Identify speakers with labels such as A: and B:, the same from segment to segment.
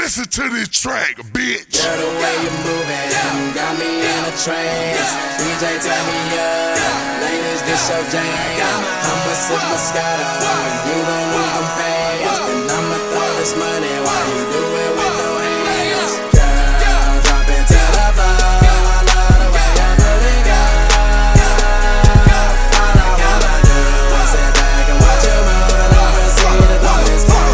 A: listen to this track, bitch.
B: Girl, the way you moving, you got me in a trance. DJ, turn me up, ladies, this your jam. I'ma sip Moscato, you gon' lose them fans. And I'ma throw this money while you do it with no hands. Girl, drop it to the floor. I love the way you put it, girl. All I wanna do is sit back and watch you move and oversee the bonus cash.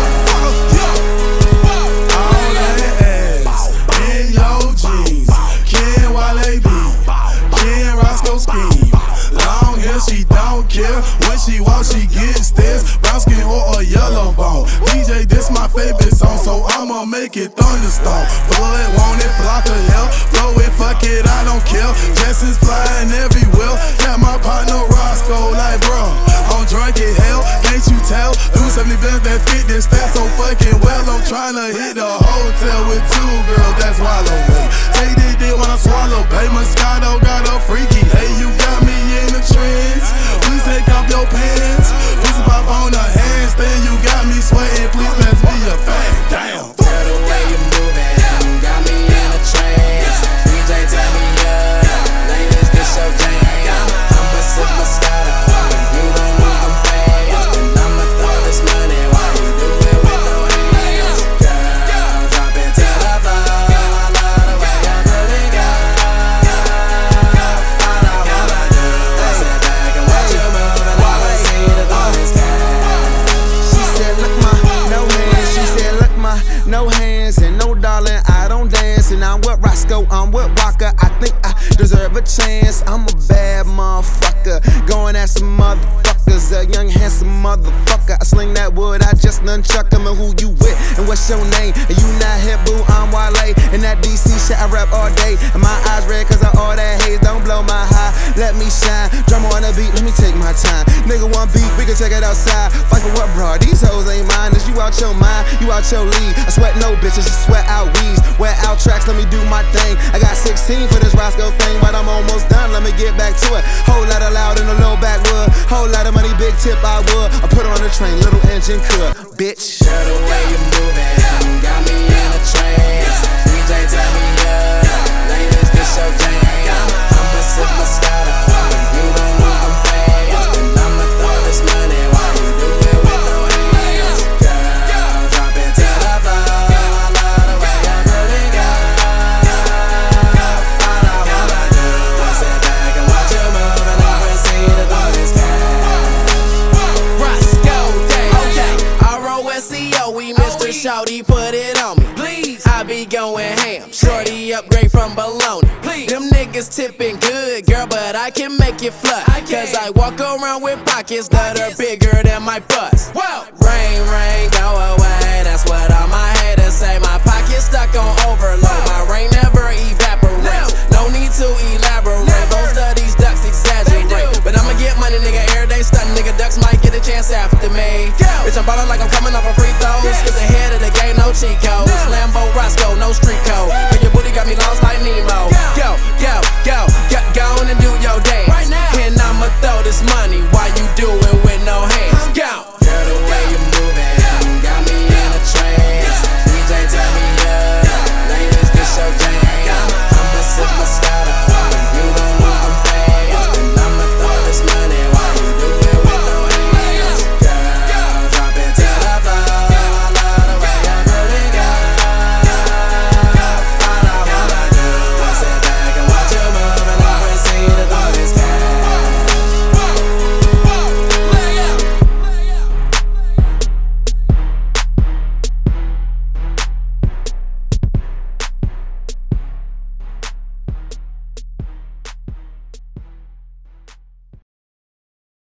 C: She don't care when she walks, she gets this brown skin or a yellow bone. DJ, this my favorite song, so I'ma make it thunderstorm. Blood, want it, block of hell, blow it, fuck it, I don't care. Jessens flying everywhere. Got my partner Roscoe like, bro, I'm drunk as hell, can't you tell? Do 70 bands that fit this stat so fucking well. I'm tryna hit the hotel with 2 girls, that's wallow way. Take this dick when I swallow, pay Moscato, got a freaky. Hey, you got me in the trends. Please take off your pants. Please pop on the handstand. You got me sweating. Please pass me a bag. Damn.
B: Girl, the way you moving, you got me in a trance. DJ, turn me up, ladies, this your jam. I'ma sip Moscato, you gon' lose them fans. And I'ma throw this money while you do it with no hands. Girl, drop it to the floor. I love the way you put it, girl. All I wanna do is sit back and watch you move and oversee the bonus cash.
D: She said, look my, no hands. She said, look my, no hands. And no darling, I don't dance. And I'm with Roscoe, I'm with Walker. I think I deserve a chance. I'm a bad motherfucker, going at some motherfuckers. A young handsome motherfucker. I sling that wood, I just nunchuck him. And who you with, and what's your name? And you not hip, boo, I'm Wale. And that DC shit I rap all day. And my eyes red cause of all that haze. Don't blow my high, let me shine. Drum on the beat, let me take my time. Nigga one beat, we can take it outside. Fight for what, bro? These hoes ain't mine. Is you out your mind? You out your league. I sweat no bitches, I sweat out weeds. Wear out tracks, let me do my thing. I got 16 for this Roscoe thing, but I'm almost done, let me get back to it. Whole lot of loud in a low backwood. Whole lot of money, big tip I would. I put on the train, little engine could, bitch.
B: Girl, the way you moving, you got me in a trance. DJ, turn me up, ladies, this your jam. I'ma sip Moscato, you gon' lose them fans. And I'ma throw this money while you do it with no hands. Girl, drop it to the floor. I love the way you put it, girl. All I wanna do is sit back and watch you move and oversee the bonus cash. Roscoe, okay, ROSCO, we Mr. Shawty, put it on me. Please, I be going ham. Shorty upgrade from bologna. Please, them niggas tipping good, girl, but I can make it flush. Cause I walk around with pockets that are bigger than my bust. Rain, rain, go away. That's what all my haters say. My pocket's stuck on overload. My rain never evaporates. No need to elaborate. Most of these ducks exaggerate. But I'ma get money, nigga, every day stunting. Nigga, ducks might get a chance after me. Bitch, I'm ballin' like I'm coming off of free throws. Cause ahead of the game, no cheat codes. Lambo Roscoe, no street